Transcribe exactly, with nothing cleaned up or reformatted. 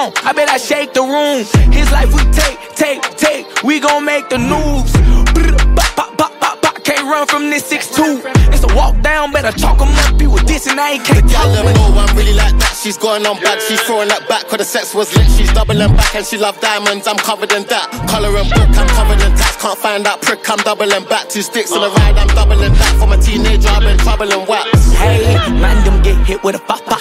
on, I bet I shake the room. His life we take, take, take, we gon' make the news. Bop, bop, bop, bop, bop, can't run from this six two. It's a walk down, better chalk him up, you with this and I ain't can't talk. The girl I'm really like that, she's going on bad. She's throwing that back, cause the sex was lit. She's doubling back and she love diamonds, I'm covered in that. Colour and book, I'm covered in tats. Can't find that prick, I'm doubling back. Two sticks on the ride, I'm doubling back. From a teenager, I've been troubling wax. Hey, man, them get hit with a fa fa.